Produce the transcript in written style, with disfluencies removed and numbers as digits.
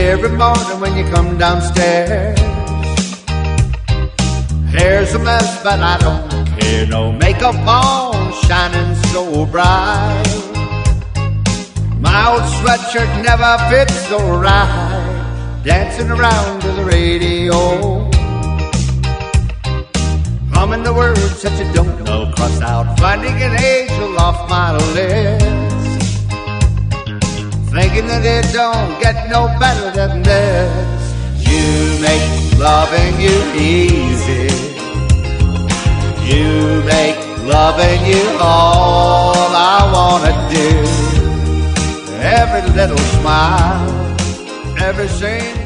every morning when you come downstairs. Hair's a mess, but I don't care. No makeup on, shining so bright. My old sweatshirt never fits so right. Dancing around to the radio, humming the words that you don't know. Cross out, finding an angel off my list, thinking that it don't get no better than this. You make loving you easy. You make loving you all I wanna do. Every little smile, every single